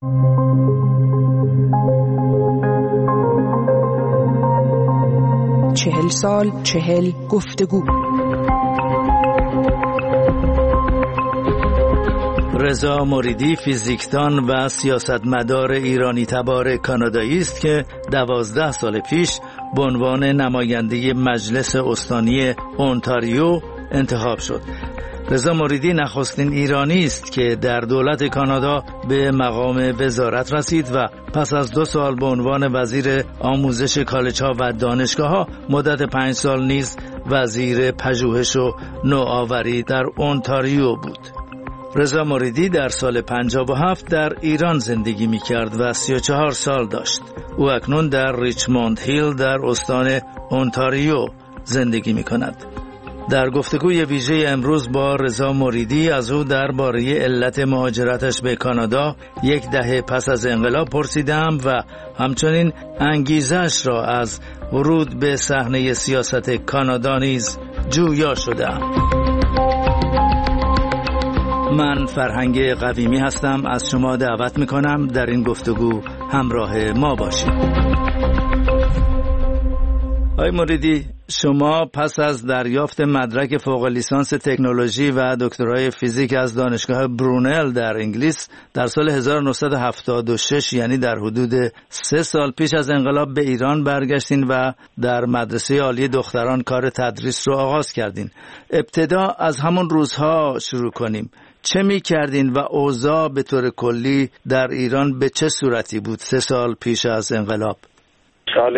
چهل سال 40 گفتگو. رضا مریدی فیزیکدان و سیاستمدار ایرانی تبار کانادایی است که 12 سال پیش به عنوان نماینده مجلس استانی اونتاریو انتخاب شد. رضا مریدی نخستین ایرانی است که در دولت کانادا به مقام وزارت رسید و پس از 2 سال به عنوان وزیر آموزش کالج‌ها و دانشگاه‌ها مدت 5 سال نیز وزیر پژوهش و نوآوری در اونتاریو بود. رضا مریدی در سال 57 در ایران زندگی می‌کرد و 34 سال داشت. او اکنون در ریچموند هیل در استان اونتاریو زندگی می‌کند. در گفتگوی ویژه امروز با رضا مریدی از او درباره علت مهاجرتش به کانادا 10 دهه پس از انقلاب پرسیدم و همچنین انگیزش را از ورود به صحنه سیاست کانادا نیز جویا شدم. من فرهنگ قویمی هستم، از شما دعوت میکنم در این گفتگو همراه ما باشید. آقای مریدی، شما پس از دریافت مدرک فوق لیسانس تکنولوژی و دکترای فیزیک از دانشگاه برونل در انگلیس در سال 1976 یعنی در حدود 3 سال پیش از انقلاب به ایران برگشتین و در مدرسه عالی دختران کار تدریس رو آغاز کردین. ابتدا از همون روزها شروع کنیم. چه می کردین و اوضاع به طور کلی در ایران به چه صورتی بود 3 سال پیش از انقلاب؟ سال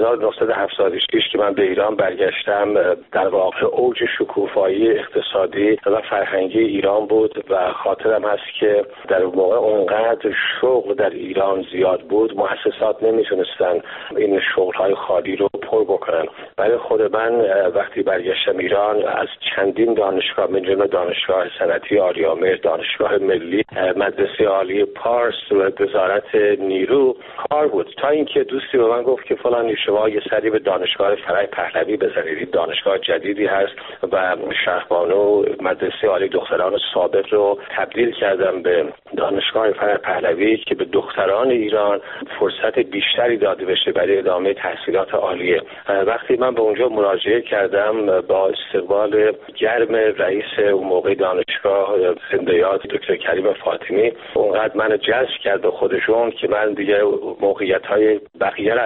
1976 که من به ایران برگشتم در واقع اوج شکوفایی اقتصادی و فرهنگی ایران بود و خاطرم هست که در موقع اونقدر شغل در ایران زیاد بود، مؤسسات نمیتونستن این شغل‌های خالی رو پر بکنن. برای خود من وقتی برگشتم ایران از چندین دانشگاه من جمله دانشگاه صنعتی آریامهر، دانشگاه ملی، مدرسه عالی پارس و وزارت نیرو کار بود، تا اینکه دوستی به من گفت که فلان شما یه سری به دانشگاه فرای پهلوی بزنید، دانشگاه جدیدی هست و شهربانو مدرسه عالی دختران سابق رو تبدیل کردم به دانشگاه فرای پهلوی که به دختران ایران فرصت بیشتری داده بشه برای ادامه تحصیلات عالیه. وقتی من به اونجا مراجعه کردم با استقبال گرم رئیس اون موقع دانشگاه زنده یاد دکتر کریم فاطمی، اونقدر من جذب کرد به خودشون که من دیگه موقعیت‌های بقیه را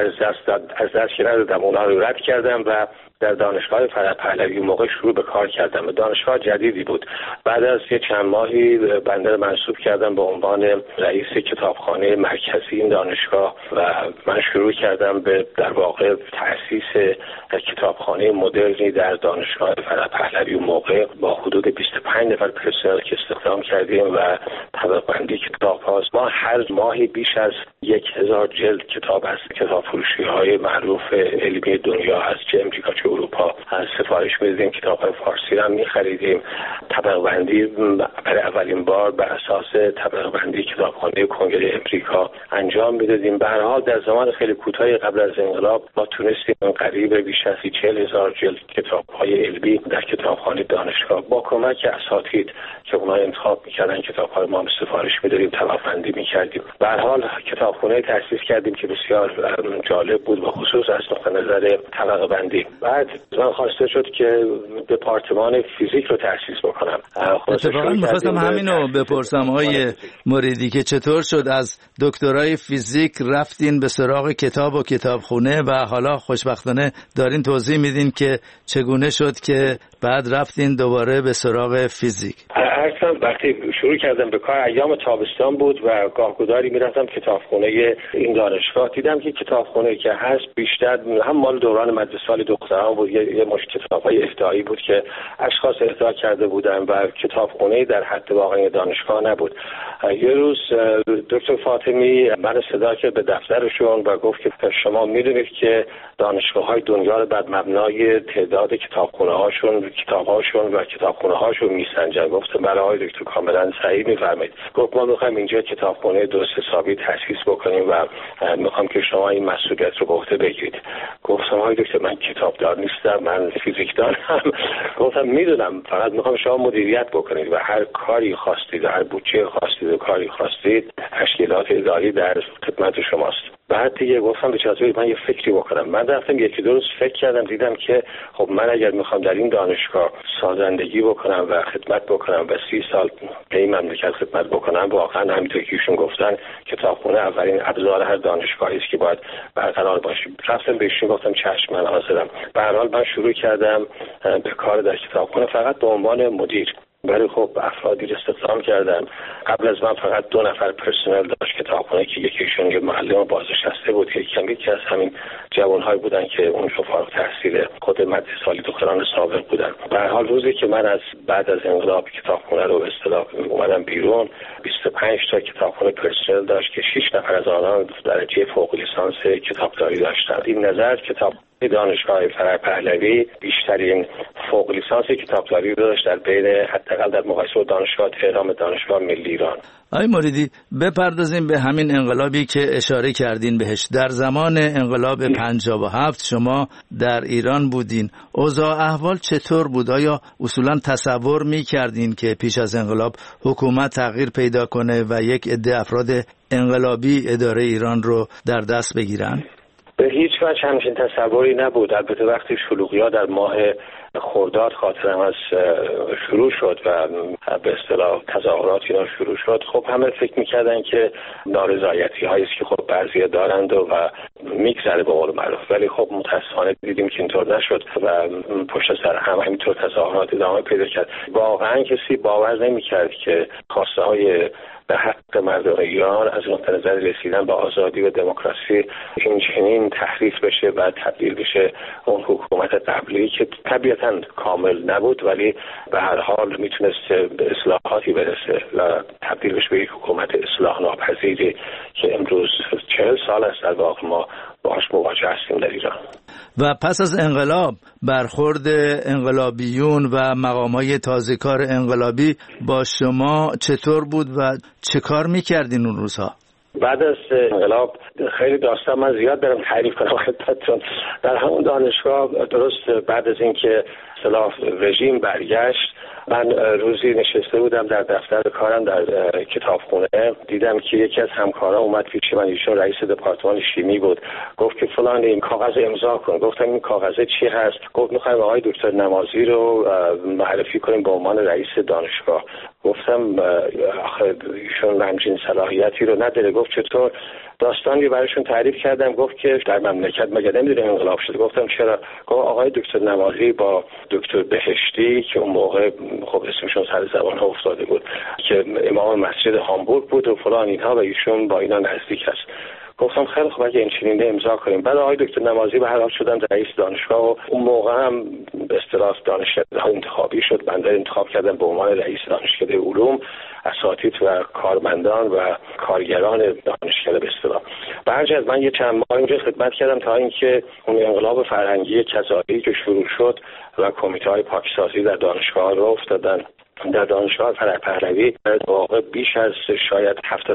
از دست ندادم، اونا رو رد کردم و در دانشگاه فرای پهلوی موقع شروع به کار کردم. دانشگاه جدیدی بود. بعد از یه چند ماهی بنده منصوب کردم به عنوان رئیس کتابخانه مرکزی این دانشگاه و من شروع کردم به در واقع تأسیس کتابخانه مدرنی در دانشگاه فرای پهلوی. موقع با حدود 25 نفر پرسنل که استخدام کردیم و طبقه بندی کتاب هاست. ما هر ماهی بیش از 1000 جلد کتاب از کتاب فروشی های معروف علمی دنیا از چه امریکا چه اروپا از سفارش می‌دادیم، کتاب‌های فارسی را می‌خریدیم. طبقه بندی برای اولین بار بر اساس طبقه بندی کتابخانه کنگره امریکا انجام می‌دادیم. به هر حال در زمان خیلی کوتاهی قبل از انقلاب ما تونستیم قریب بیش از 40,000 جلد کتاب‌های علمی در کتابخانه دانشگاه با کمک اساتید که اونها انتخاب می‌کردن کتاب‌ها رو ما به سفارش می‌دادیم، طبقه بندی می‌کردیم. به هر حال کتابخانه تأسیس کردیم که بسیار جالب بود و خصوص از نقطه نظر طبقه بندی. بعد من خواسته شد که دپارتمان فیزیک رو تأسیس بکنم. اتفاقا می‌خواستم همینو بپرسم آقای مریدی که چطور شد از دکترای فیزیک رفتین به سراغ کتاب و کتابخونه و حالا خوشبختانه دارین توضیح میدین که چگونه شد که بعد رفتین دوباره به سراغ فیزیک. اصلا وقتی شروع کردم به کار ایام تابستان بود و گاهگداری میرفتم کتابخونه این دانشگاه، دیدم که کتابخونه که هست بیشتر هم مال دوران مدرسه دختران بود، یه مش کتاب‌های اهدایی بود که اشخاص اهدا کرده بودن و کتابخونه در حد واقعی دانشگاه نبود. یه روز دکتر فاطمی من صدا کرد به دفترشون و گفت که شما میدونید که دانشگاه‌های دنیا رو بر مبنای تعداد کتابخونه‌هاشون کتاب‌هاشون و کتابخونه‌هاشون میسنجن. گفتم بله آقای دکتر کاملا صحیح می‌فرمایید. گفت ما می‌خوایم اینجا کتابخونه درست حسابی تأسیس بکنیم و می‌خوام که شما این مسئولیت رو به عهده بگیرید. گفتم آقای دکتر من کتابدار نیستم، من فیزیکدانم. گفتم میدونم، فقط می‌خوام شما مدیریت بکنید و هر کاری خواستید، هر بودجه خواستید و کاری خواستید، تشکیلات اداری در خدمت شماست. بعد دیگه گفتم به چطوری من یه فکری بکنم. من رفتم یکی دو روز فکر کردم، دیدم که خب من اگر میخوام در این دانشگاه سازندگی بکنم و خدمت بکنم و 30 سال به این مملکت خدمت بکنم، واقعا همینطور که ایشون گفتن کتابخونه اولین ابزار هر دانشگاهی است که باید برقرار باشه. رفتم بهشون گفتم چشم من حاضرم. به هر حال من شروع کردم به کار در کتابخونه فقط به عنوان مدیر. ولی خب افرادی رو استخدام کردم. قبل از من فقط 2 نفر پرسنل داشت کتابخونه که یکیشون یه معلم بازنشسته بود، یکی از همین جوان‌های بودن که اونجا فارغ التحصیل خود مدرسه عالی دختران سابق بودن. به هر حال روزی که من از بعد از انقلاب کتابخونه رو به اصطلاح اومدم بیرون، 25 تا کتابخونه پرسنل داشت که 6 نفر از آنها درجه فوق لیسانس کتابداری داشتند. این نظر کتاب دانشگاه فرح پهلوی بیشترین فوق لیسانس کتابداری رو داشت در بین حداقل در مقایسه با دانشگاه تهران و دانشگاه ملی ایران. آقای موریدی بپردازیم به همین انقلابی که اشاره کردین بهش. در زمان انقلاب 57 شما در ایران بودین. اوضاع احوال چطور بود؟ آیا اصولا تصور می‌کردین که پیش از انقلاب حکومت تغییر پیدا کنه و یک عده افراد انقلابی اداره ایران رو در دست بگیرن؟ به هیچ وجه همچین تصوری نبود. البته وقتی شلوغی‌ها در ماه خرداد خاطرم از شروع شد و به اصطلاح تظاهرات اینا شروع شد، خب همه فکر می‌کردن که نارضایتی هایی است که خب بعضیا دارند و میگذره به قول معروف. ولی خب متأسفانه دیدیم که اینطور نشد و پشت سر هم همینطور تظاهرات ادامه پیدا کرد. واقعا کسی باور نمی‌کرد که خواسته های به حق مردم ایران از نقطه نظر رسیدن به آزادی و دموکراسی این چنین تحریف بشه و تبدیل بشه اون حکومت قبلی که طبیعتاً کامل نبود ولی به هر حال میتونست به اصلاحاتی برسه و تبدیل بشه به یک حکومت اصلاح ناپذیری که امروز 40 سال است در واقع ما باهاش مواجه هستیم در ایران. و پس از انقلاب برخورد انقلابیون و مقامات تازه‌کار انقلابی با شما چطور بود و چه کار میکردین اون روزها؟ بعد از انقلاب خیلی داستان من زیاد دارم تعریف کنم خدمتتون. در همون دانشگاه درست بعد از اینکه اصطلاح رژیم برگشت، من روزی نشسته بودم در دفتر کارم در کتابخونه، دیدم که یکی از همکارا اومد پیش من، ایشون رئیس دپارتمان شیمی بود، گفت که فلان این کاغذ امضا کن. گفتم این کاغذ چی هست؟ گفت می‌خوایم آقای دکتر نمازی رو معرفی کنیم به عنوان رئیس دانشگاه. گفتم آخه ایشون همچین صلاحیتی رو نداره. گفت چطور؟ داستانی براشون تعریف کردم. گفت که در مملکت مگه نمیدونه انقلاب شده؟ گفتم چرا؟ گفت آقای دکتر نمازی با دکتر بهشتی که اون موقع خب اسمشون سر زبان ها افتاده بود که امام مسجد هامبورگ بود و فلان اینها و ایشون با اینا نزدیک است. گفتم خیلی خوب اگه این چنینه امضا کنیم. بعد آقای دکتر نمازی به هر حال شدن رئیس دانشگاه و اون موقع هم به اصطلاح دانشکده ها انتخابی شد. بنده انتخاب کردم به عنوان رئیس دانشکده علوم، اساتید و کارمندان و کارگران دانشکده به اصطلاح. برجز من یه چند ماه اینجا خدمت کردم تا اینکه اون انقلاب فرهنگی کذایی که شروع شد و کمیته های پاکسازی در دانشگاه راه افتادن. در دانشگاه فرح پهلوی در واقع بیش از شاید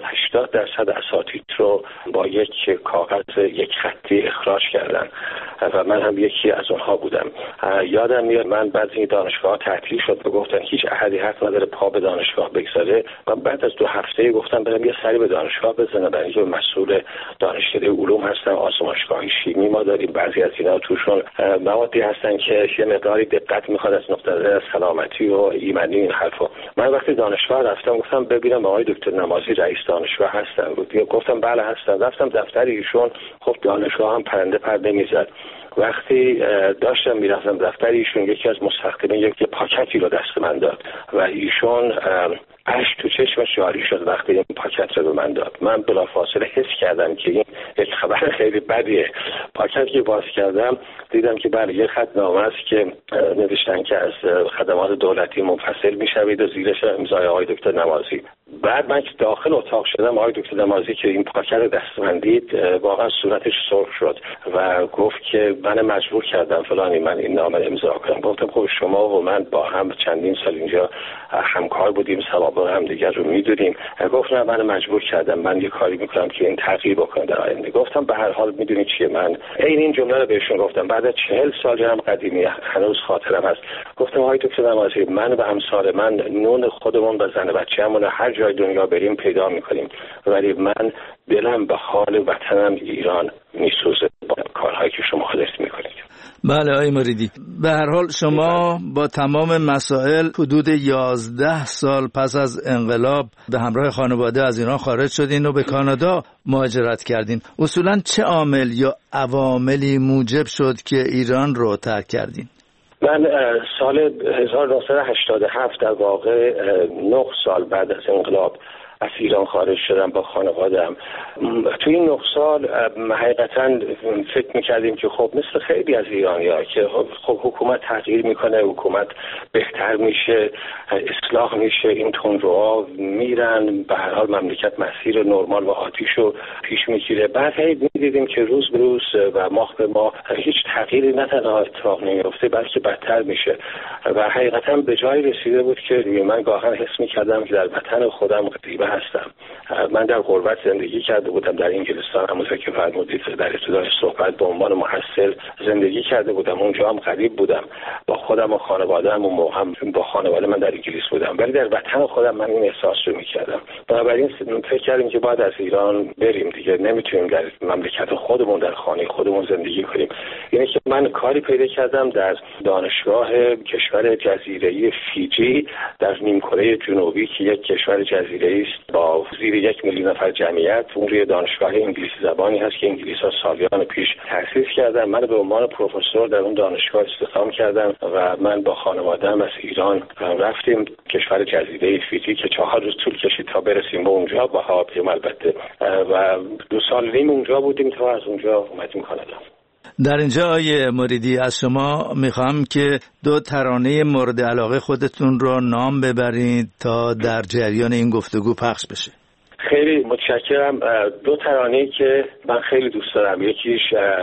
70-80% اساتید رو با یک کاغذ یک خطی اخراج کردن و من هم یکی از اونها بودم. یادم میاد من بعد این دانشگاه تعطیل شد و گفتن هیچ احدی حق نداره پا به دانشگاه بگذاره. و بعد از 2 هفته گفتم برم یه سری به دانشگاه بزنم، برای اینکه مسئول دانشکده علوم هستم، آزمایشگاه شیمی ما داریم، بعضی از اینا توشون موادی هستن که یه مقداری دقت میخواد از نقطه نظر سلامتی و ایمنی حرفا. من وقتی دانشگاه رفتم گفتم ببینم آقای دکتر نمازی رئیس دانشگاه هستن. گفتم بله هستن. رفتم دفتر ایشون، خب دانشگاه هم پرنده میزد. وقتی داشتم میرفتم دفتر ایشون، یکی از مستخدمین یک پاکتی رو دست من داد و ایشون اشک تو چشمش جاری شد وقتی این پاکت رو به من داد. من بلافاصله حس کردم که این یک خبر خیلی بدیه. پاکت که باز کردم دیدم که بله یه خط نامه است که نوشتن که از خدمات دولتی منفصل میشوید و زیرش امضای آقای دکتر نمازی. بعد من که داخل اتاق شدم آقای دکتر نمازی که این پاکت رو دست من دید واقعا صورتش سرخ شد و گفت که من مجبور کردم فلانی من این نامه امضا کنم. گفتم خب شما و من با هم چندین سال اینجا همکار بودیم، سوابق هم دیگر رو میدونیم. گفت نه من مجبور کردم، من یه کاری میکنم که این تغییر بکنه در آینده. گفتم به هر حال میدونید چیه، من این جمله رو بهشون گفتم بعد از 40 سال هم قدیمی هنوز خاطرم هست. گفتم آقای دکتر نمازی من و همسر من نون خودمون و زن و بچه‌مون هر جای دنیا بریم پیدا میکنیم، ولی من دلم به حال وطنم ایران میسوزه با کارهایی که شما دارید میکنید. بله آقای مریدی، به هر حال شما با تمام مسائل حدود 11 سال پس از انقلاب به همراه خانواده از ایران خارج شدین و به کانادا مهاجرت کردین. اصولاً چه عامل یا عواملی موجب شد که ایران رو ترک کردین؟ من سال 1987 در واقع 9 سال بعد از انقلاب از ایران خارج شدم با خانواده‌ام. تو این 9 سال حقیقتاً فکر می‌کردیم که خب مثل خیلی از ایرانی‌ها که خب حکومت تغییر میکنه، حکومت بهتر میشه، اصلاح میشه، این تندروها میرن، به هر حال مملکت مسیر نرمال و عادیشو پیش میگیره. بعد می‌دیدیم که روز به روز و ماه به ماه هیچ تغییری نه تنها اتفاق نمیفته بلکه بدتر میشه و حقیقتاً به جایی رسیده بود که من گاهن حس می‌کردم که در وطن خودم غریبه هستم. من در غربت زندگی کرده بودم در انگلستان، همونطور که فرمودید در ابتدای صحبت به عنوان محصل زندگی کرده بودم، اونجا هم غریب بودم با خودم و خانواده‌ام، و موقع هم با خانواده من در انگلیس بودم، ولی در وطن خودم من این احساس رو می‌کردم. بنابراین فکر کردیم که باید از ایران بریم دیگه، نمیتونیم در مملکت خودمون در خانه خودمون زندگی کنیم. یعنی که من کاری پیدا کردم در دانشگاه کشور جزیره‌ای فیجی در نیمکره جنوبی که یک کشور جزیره‌ای است با زیر 1 میلیون نفر جمعیت. اون روی دانشگاه انگلیسی زبانی هست که انگلیس‌ها سالیان پیش تأسیس کردن. من به عنوان پروفسور در اون دانشگاه استخدام کردم و من با خانواده‌ام از ایران رفتیم کشور جزیره فیجی که 4 روز طول کشید تا برسیم به اونجا با هواپیما البته، و 2 سال نیم اونجا بودیم تا از اونجا اومدیم کانادا. در اینجا آقای مریدی از شما میخوام که 2 ترانه مورد علاقه خودتون رو نام ببرید تا در جریان این گفتگو پخش بشه. خیلی متشکرم. 2 ترانه‌ای که من خیلی دوست دارم، یکیش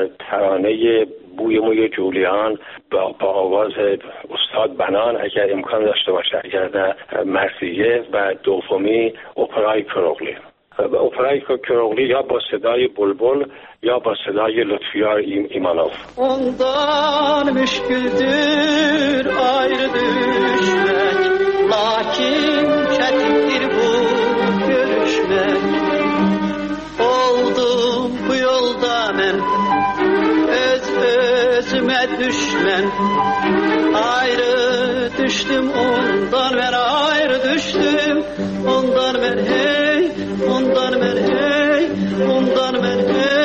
ترانه بوی موی جولیان با آواز استاد بنان اگر امکان داشته باشه، اگر نه مرثیه، و دومی اپرای کروغلی. اپرای کروغلی یا با صدای بلبل یا با صدای لطفیار ایمانوف. Ondan müşküldür ayrı düşmek, lakin çetindir bu görüşmek. Oldum bu yolda ben özüme düşmen, ayrı düştüm ondan ben ayrı düştüm ondan ben hey, ondan ben hey, ondan ben hey.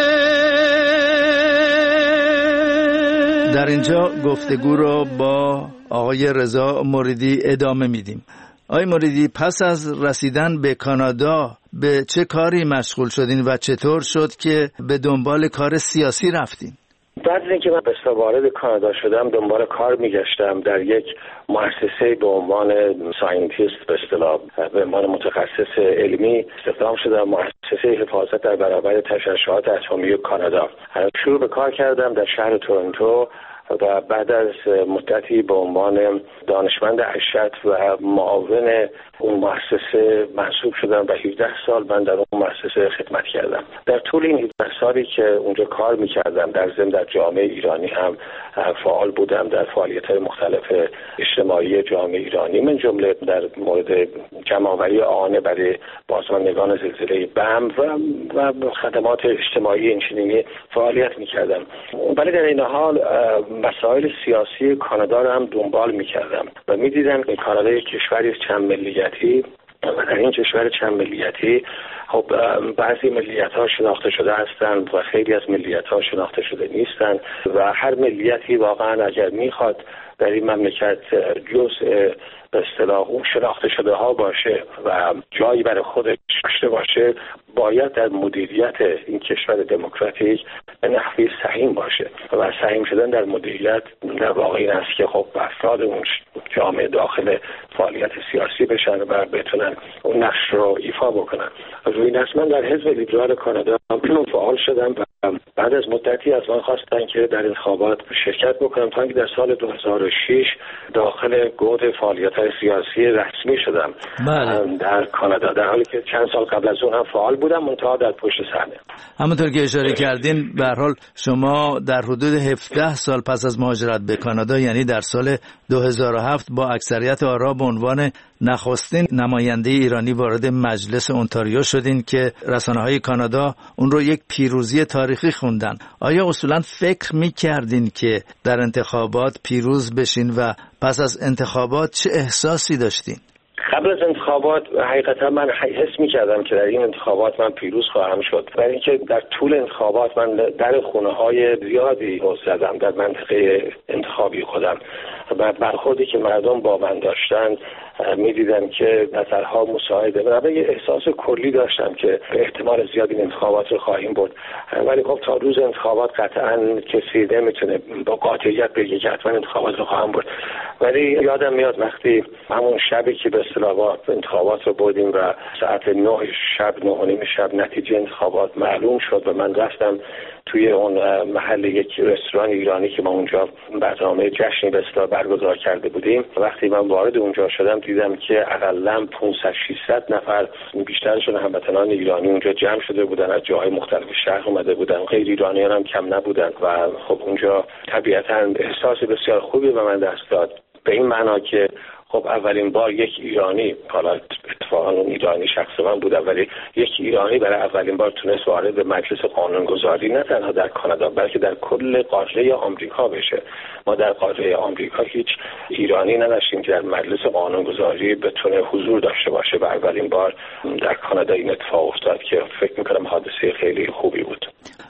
در اینجا گفتگو رو با آقای رضا مریدی ادامه میدیم. آقای مریدی، پس از رسیدن به کانادا به چه کاری مشغول شدین و چطور شد که به دنبال کار سیاسی رفتین؟ بعد از اینکه من به وارد کانادا شدم دنبال کار میگشتم در یک مؤسسه به عنوان ساینتیست، به اصطلاح به عنوان متخصص علمی استخدام شدم، مؤسسه حفاظت در برابر تشعشعات اتمی کانادا. شروع به کار کردم در شهر تورنتو و بعد از مدتی به عنوان دانشمند ارشد و معاون اون مؤسسه منصوب شدم و 17 سال من در اون مؤسسه خدمت کردم. در طول این 17 سالی که اونجا کار میکردم در ضمن در جامعه ایرانی هم فعال بودم در فعالیت‌های مختلف اجتماعی جامعه ایرانی، من جمله در مورد جمع‌آوری آنه برای بازماندگان زلزله بم و خدمات اجتماعی اینچنینی فعالیت میکردم. ولی در این حال مسائل سیاسی کانادا رو هم دنبال میکردم و میدیدم که کانادا یک کشوری چند ملیتی و در این کشور چند ملیتی خب بعضی ملیت‌ها شناخته شده هستند و خیلی از ملیت‌ها شناخته شده نیستند و هر ملیتی واقعا اگر میخواد در این مملکت جزء به اصطلاح اون شناخته شده ها باشه و جایی برای خودش داشته باشه، باید در مدیریت این کشور دموکراتیک به نحوی سهیم باشه و سهیم شدن در مدیریت در واقع این است که خب افراد اون جامعه داخل فعالیت سیاسی بشن و بتونن اون نقش رو ایفا بکنن. روی این اساس من در حزب لیبرال کانادا فعال شدم و بعد از مدتی از من خواستن که در انتخابات شرکت بکنم تا اینکه در سال 2006 داخل گود فعالیت‌های سیاسی رسمی شدم در کانادا، در حالی که چند سال قبل از اون هم فعال بودم منتها در پشت صحنه. همونطور که اشاره کردین به هر حال شما در حدود 17 سال پس از مهاجرت به کانادا، یعنی در سال 2007 با اکثریت آرا به عنوان نخستین نماینده ایرانی وارد مجلس اونتاریو شدین که رسانه‌های کانادا اون رو یک پیروزی تاریخی خوندن. آیا اصولا فکر می‌کردین که در انتخابات پیروز بشین و پس از انتخابات چه احساسی داشتین؟ قبل از انتخابات حقیقتا من حس می‌کردم که در این انتخابات من پیروز خواهم شد، برای اینکه در طول انتخابات من در خونه‌های زیادی زدم در منطقه انتخابی خودم و برخوردی که مردم با من داشتن می‌دیدم که نظرها مساعده و یه احساس کلی داشتم که احتمال زیاد این انتخابات رو خواهیم برد. ولی خب تا روز انتخابات قطعاً کسی نمیتونه با قاطعیت بگه که حتما انتخابات رو خواهم برد. ولی یادم میاد وقتی همون شبی که به اصطلاح انتخابات رو بردیم و ساعت 9 شب 9:30 شب نتیجه انتخابات معلوم شد و من رفتم توی اون محل یک رستوران ایرانی که ما اونجا برنامه جشنی به اصطلاح برگزار کرده بودیم. وقتی من وارد اونجا شدم دیدم که حداقل 500-600 نفر بیشترشون هموطنان ایرانی اونجا جمع شده بودن، از جاهای مختلف شهر اومده بودن، غیر ایرانیان هم کم نبودن و خب اونجا طبیعتاً احساس بسیار خوبی به من دست داد، به این معنا که خب اولین بار یک ایرانی، حالا اتفاقا اون ایرانی شخص من بود، ولی یک ایرانی برای اولین بار تونست وارد مجلس قانونگذاری نه تنها در کانادا بلکه در کل قاره آمریکا بشه. ما در قاره آمریکا هیچ ایرانی نداشتیم که در مجلس قانونگذاری بتونه حضور داشته باشه و اولین بار در کانادا این اتفاق افتاد که فکر می‌کنم حادثه خیلی خوبی بود.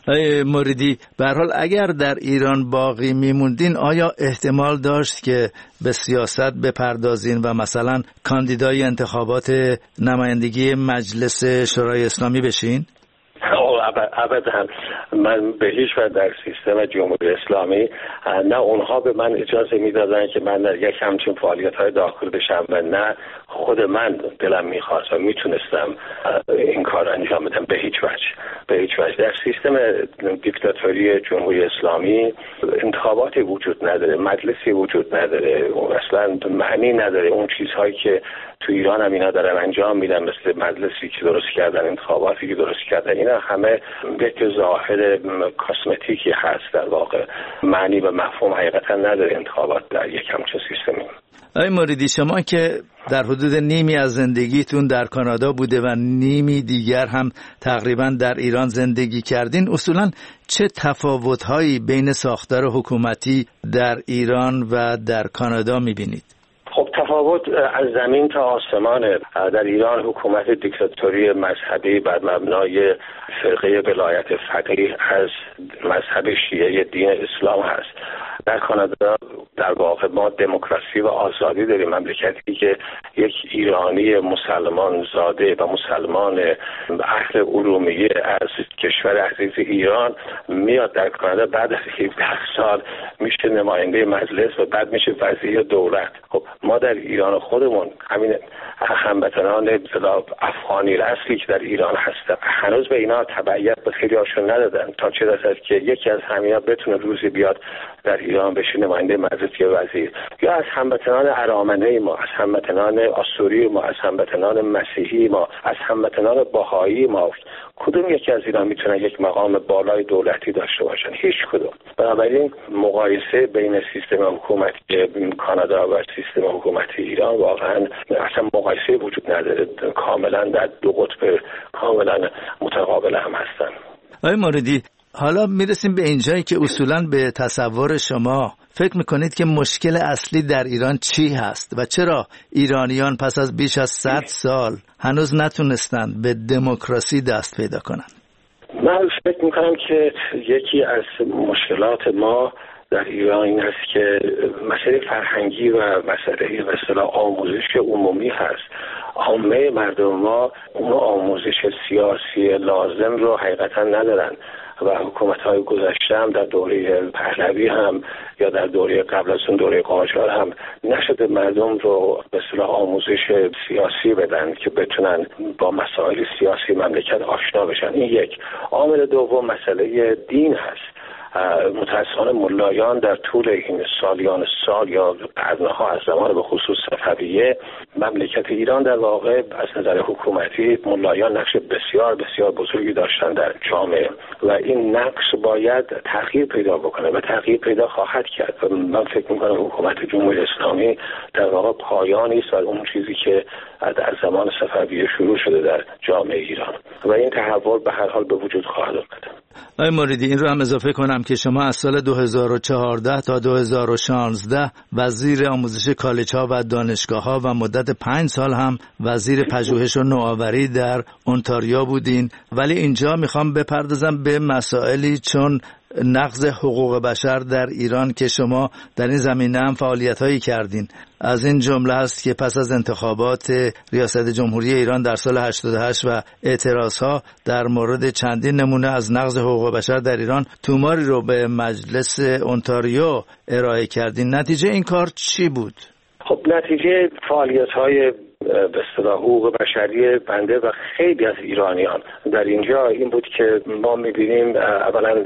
موریدی، به هر حال اگر در ایران باقی میموندین آیا احتمال داشت که به سیاست بپردازین و مثلا کاندیدای انتخابات نمایندگی مجلس شورای اسلامی بشین؟ ابدا. من به هیچ وجه در سیستم جمهوری اسلامی نه اونها به من اجازه میدادن که من یک همچین فعالیت‌های داخل بشم و نه خود من دلم میخواست و میتونستم این کار انجام بدم. به هیچ وجه در سیستم دیکتاتوری جمهوری اسلامی انتخاباتی وجود نداره، مجلسی وجود نداره، اصلا معنی نداره. اون چیزهایی که تو ایران هم اینا دارن انجام میدن، مثل مجلسی که درست کردن، انتخاباتی که درست کردن، اینا همه یک ظاهر کاسمتیکی هست، در واقع معنی و مفهوم حقیقتا نداره انتخابات در یک همچین سیستمی. آقای موریدی، شما که در حدود نیمی از زندگیتون در کانادا بوده و نیمی دیگر هم تقریبا در ایران زندگی کردین، اصولا چه تفاوت‌هایی بین ساختار حکومتی در ایران و در کانادا می‌بینید؟ خب تفاوت از زمین تا آسمانه. در ایران حکومت دیکتاتوری مذهبی بر مبنای فرقه ولایت فقیه از مذهب شیعه دین اسلام هست. در کانادا در واقع ما دموکراسی و آزادی داریم، مملکتی که یک ایرانی مسلمان زاده و مسلمان اهل ارومیه از کشور عزیز ایران میاد در کانادا، بعد از 17 سال میشه نماینده مجلس و بعد میشه وزیر دولت. خب ما در ایران خودمون همین هموطنان افغانی اصلی که در ایران هستن هنوز به اینا تبعیت به خیلی هاشون ندادن، تا چه رسد که یکی از همینا بتونه روزی بیاد در ایران بشه نماینده مجلس یا وزیر. یا از هموطنان ارامنه ما، از هموطنان آسوری ما، از هموطنان مسیحی ما، از هموطنان بهایی ما، کدوم یکی از اینا میتونه یک مقام بالای دولتی داشته باشن؟ هیچ کدوم. بنابراین مقایسه بین سیستم حکومتی کانادا و سیستم حکومتی ایران واقعا اصلا مقایسه وجود نداره، کاملا در دو قطب کاملا متقابل هم هستن. آقای موریدی، حالا میرسیم به اینجایی که اصولاً به تصور شما فکر میکنید که مشکل اصلی در ایران چی هست و چرا ایرانیان پس از بیش از 100 سال هنوز نتونستند به دموکراسی دست پیدا کنند؟ من فکر میکنم که یکی از مشکلات ما در ایران این است که مسئله فرهنگی و مسئله به اصطلاح آموزش عمومی هست. عامه مردم ما اون آموزش سیاسی لازم رو حقیقتا ندارن و حکومت‌های گذشته هم در دوره پهلوی هم یا در دوره قبل از اون دوره قاجار هم نشده مردم رو به اصطلاح آموزش سیاسی بدن که بتونن با مسائل سیاسی مملکت آشنا بشن. این یک. عامل دوم مسئله دین هست. متأسفانه ملایان در طول این سالیان سال یا قرنها از زمان به خصوص صفویه مملکت ایران در واقع از نظر حکومتی ملایان نقش بسیار بسیار بزرگی داشتن در جامعه و این نقش باید تغییر پیدا بکنه و تغییر پیدا خواهد کرد و من فکر میکنم حکومت جمهوری اسلامی در واقع پایانی است و اون چیزی که در زمان صفویه شروع شده در جامعه ایران و این تحول به هر حال به وجود خواهد آمد. آقای موریدی، این رو هم اضافه کنم که شما از سال 2014 تا 2016 وزیر آموزش کالج‌ها و دانشگاه‌ها و مدت 5 سال هم وزیر پژوهش و نوآوری در اونتاریو بودین، ولی اینجا میخوام بپردازم به مسائلی چون نقض حقوق بشر در ایران که شما در این زمینه هم فعالیت‌هایی کردین. از این جمله هست که پس از انتخابات ریاست جمهوری ایران در سال 88 و اعتراضها در مورد چندین نمونه از نقض حقوق بشر در ایران توماری رو به مجلس اونتاریو ارائه کردین. نتیجه این کار چی بود؟ خب نتیجه فعالیت‌های به اصطلاح حقوق بشری بنده و خیلی از ایرانیان در اینجا این بود که ما می‌بینیم اولا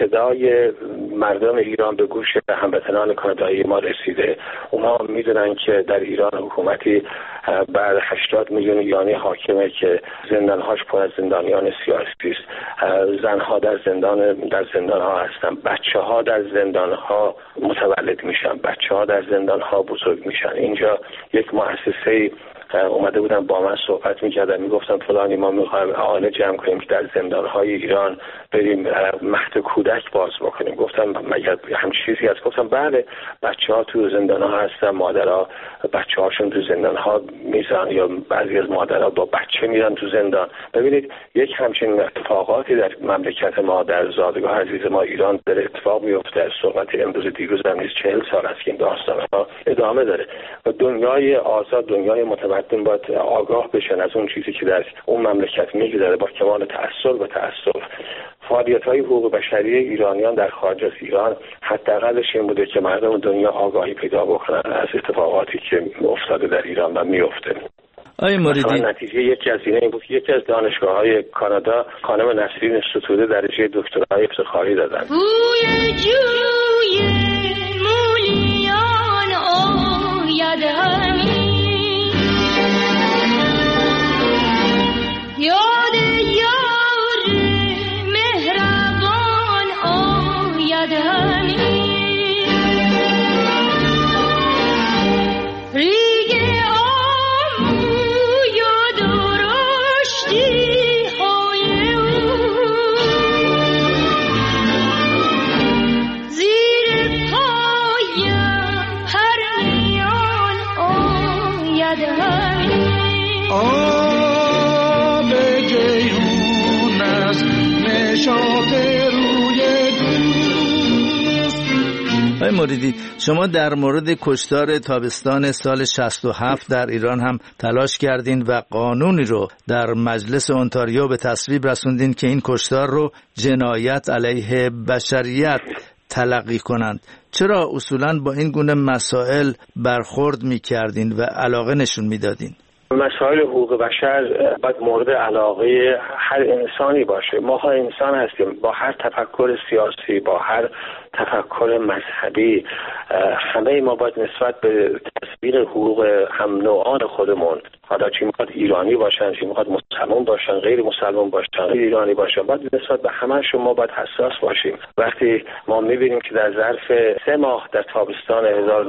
صدای مردم ایران به گوش هموطنان کانادایی ما رسیده. اونها می‌دونن که در ایران حکومتی بر 80 میلیون ایرانی حاکمه که زندان‌هاش پر از زندانیان سیاسی است. زن‌ها در زندان‌ها هستن، بچه‌ها در زندان‌ها متولد میشن، بچه‌ها در زندان‌ها بزرگ میشن. اینجا یک مؤسسه اومده بودن با من صحبت میکردن، میگفتن فلانی ما میخوایم اعانه جمع کنیم که در زندانهای ایران بریم مهد کودک باز بکنیم. گفتم مگر همچین چیزی هست؟ گفتم بله، بچه‌ها تو زندانها هستن، مادرها بچه‌هاشون تو زندانها میزن یا بعضی از مادرها با بچه میرن تو زندان. ببینید یک همچین اتفاقاتی در مملکت ما در زادگاه عزیز ما ایران در اتفاق میفته. صحبت امروز دیروز هم نیست، 40 سال است که این داستان‌ها ادامه داره و دنیای آزاد، دنیای متمدن باید آگاه بشن از اون چیزی که در اون مملکت میگذره با کمال تأسف. فعالیت‌های حقوق بشری ایرانیان در خارج از ایران حداقلش این بوده که مردم دنیا آگاهی پیدا بکنن از اتفاقاتی که افتاده در ایران و میفته. آقای موریدی، نتیجه یکی از این بود که یکی از دانشگاه‌های کانادا خانم نسرین ستوده درجه دکترای افتخاری دادن. آقای موریدی، شما در مورد کشتار تابستان سال 67 در ایران هم تلاش کردین و قانونی رو در مجلس اونتاریو به تصویب رسوندین که این کشتار رو جنایت علیه بشریت تلقی کنند. چرا اصولاً با این گونه مسائل برخورد می‌کردین و علاقه نشون می‌دادین؟ مسائل حقوق بشر باید مورد علاقه هر انسانی باشه. ما ها انسان هستیم، با هر تفکر سیاسی، با هر تفکر مذهبی، همه ما باید نسبت به تصویر حقوق هم نوعان خودمون حالا چی میخواد ایرانی باشن، چی میخواد مسلمان باشن، غیر مسلمان باشن، غیر ایرانی باشن، باید نسبت به همه شما باید حساس باشیم. وقتی ما میبینیم که در ظرف 3 ماه در تابستان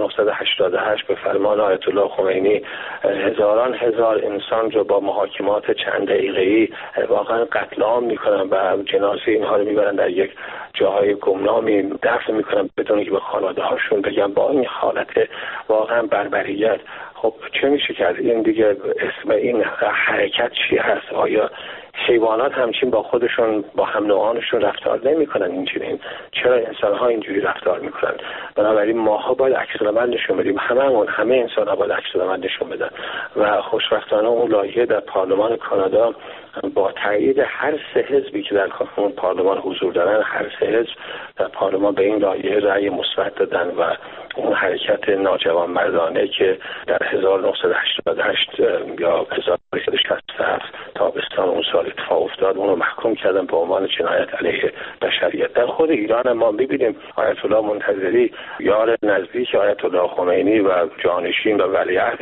1988 به فرمان آیت الله خمینی هزاران هزار انسان رو با محاکمات چند دقیقه‌ای واقعا قتل عام میکنن و جنازه اینها رو میبرن در یک جاهای گمنامی دفن میکنن بدون که به خانواده هاشون بگن. با این حالت واقعا بربریت خب چه میشه کرد؟ این دیگه اسم این حرکت چی هست؟ آیا حیوانات همچین با خودشون با هم نوعانشون رفتار نمیکنن اینجوری؟ چرا انسان ها اینجوری رفتار میکنن؟ بنابراین ماها باید عکس‌العمل نشون بدیم، همه انسان ها باید عکس‌العمل نشون بدن و خوشبختانه اون لایحه در پارلمان کانادا با تایید هر 3 حزبی که در اون پارلمان حضور دارن، هر 3 حزب در پارلمان به این لایحه رأی مثبت دادن و اون حرکت ناجوانمردانه که در 1988 یا 1967 تابستان اون سال اتفاق افتاد اون رو محکوم کردن به عنوان جنایت علیه بشریت. در خود ایران ما می‌بینیم آیت الله منتظری یار نزدیک آیت الله خمینی و جانشین و ولیعهد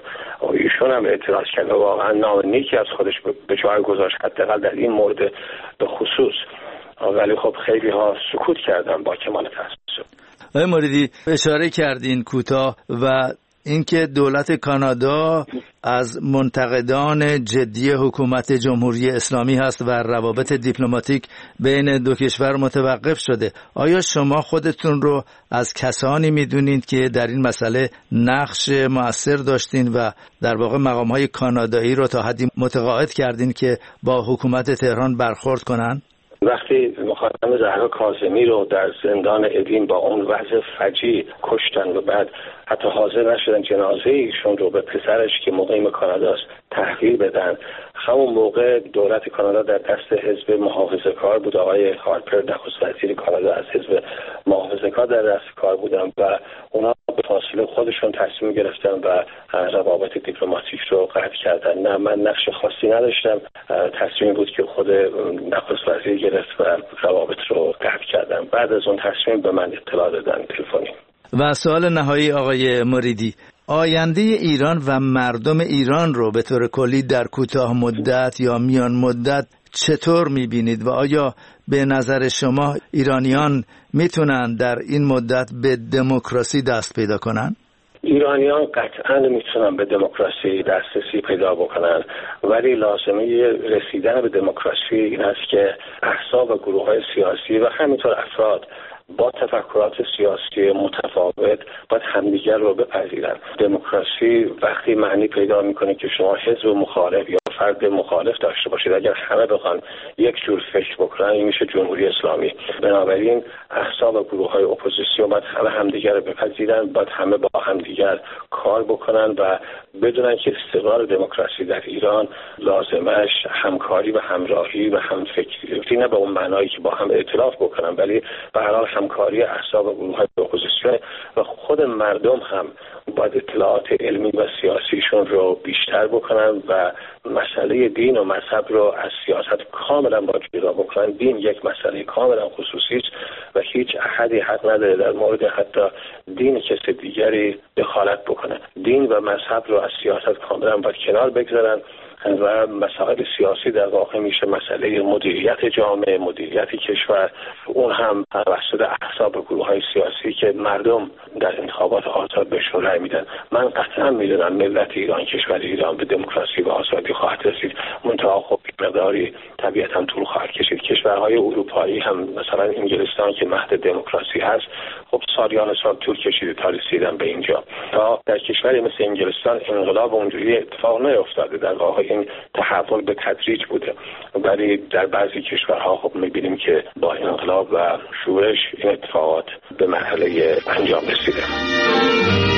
ایشون هم اعتراض کرده، واقعا نام نیکی از خودش به جای گذاشت حداقل در این مورد به خصوص، ولی خب خیلی ها سکوت کردن با کمال تأسف. آقای موریدی اشاره کردین کوتاه و اینکه دولت کانادا از منتقدان جدی حکومت جمهوری اسلامی هست و روابط دیپلماتیک بین دو کشور متوقف شده. آیا شما خودتون رو از کسانی میدونید که در این مسئله نقش مؤثر داشتین و در واقع مقام‌های کانادایی رو تا حدی متقاعد کردین که با حکومت تهران برخورد کنن؟ وقتی خانم زهرا کاظمی رو در زندان اوین با اون وضع فجیع کشتن و بعد حتی حاضر نشدن جنازه ایشون رو به پسرش که مقیم کاناداست تحویل بدن، همون موقع دولت کانادا در دست حزب محافظه‌کار بود. آقای هارپر نخست وزیر کانادا از حزب محافظه‌کار در دست کار بودن و اونا به فاصله خودشون تصمیم گرفتن و روابط دیپلماتیک رو قطع کردن. نه، من نقش خاصی نداشتم، تصمیم بود که خود نخست وزیر گرفت و روابط رو قطع کردن. بعد از اون تصمیم به من اطلاع دادن تلفنی. و سوال نهایی آقای موریدی، آینده ایران و مردم ایران رو به طور کلی در کوتاه مدت یا میان مدت چطور میبینید و آیا به نظر شما ایرانیان میتونن در این مدت به دموکراسی دست پیدا کنن؟ ایرانیان قطعاً میتونن به دموکراسی دسترسی پیدا بکنن، ولی لازمه رسیدن به دموکراسی این است که احزاب و گروه‌های سیاسی و همینطور افراد با تفکرات سیاسی متفاوت باید همدیگر رو بپذیرن. دموکراسی وقتی معنی پیدا میکنه که شما حزب مخالف یا فرد مخالف داشته باشید. اگر همه بخوان یک جور فکر بکنن این میشه جمهوری اسلامی. بنابراین احزاب و گروه‌های اپوزیسیون باید همه همدیگر رو بپذیرن، باید همه با همدیگر کار بکنن و بدونن که استقرار دموکراسی در ایران لازمش همکاری و همراهی و همفکری، نه به اون معنایی که با هم ائتلاف بکنن، ولی به هر حال همکاری احزاب و گروه‌های اپوزیسیون و خود مردم هم باید اطلاعات علمی و سیاسیشون رو بیشتر بکنن و مسئله دین و مذهب رو از سیاست کاملا باید جدا بکنن. دین یک مسئله کاملا خصوصی است و هیچ احدی حق نداره در مورد حتی دین کسی دیگری دخالت بکنه. دین و مذهب رو از سیاست کاملا باید کنار بگذارن و مسائل سیاسی در واقع میشه مسئله مدیریت جامعه، مدیریت کشور، اون هم توسط احزاب و گروه‌های سیاسی که مردم در انتخابات آزاد بهشون رأی میدن. من قطعا میدونم ملت ایران، کشور ایران به دموکراسی و آزادی خواهد رسید، منتها خب مقداری طبیعتاً طول خواهد کشید. کشورهای اروپایی هم مثلا انگلستان که مهد دموکراسی هست، خب سالیان سال طول کشیده تا رسیدن به اینجا. تا در کشوری مثل انگلستان انقلاب اونجوری اتفاق نیفتاده، در واقع این تحول به تدریج بوده، ولی در بعضی کشورها خب میبینیم که با انقلاب و شورش این اتفاقات به مرحله انجام رسیده.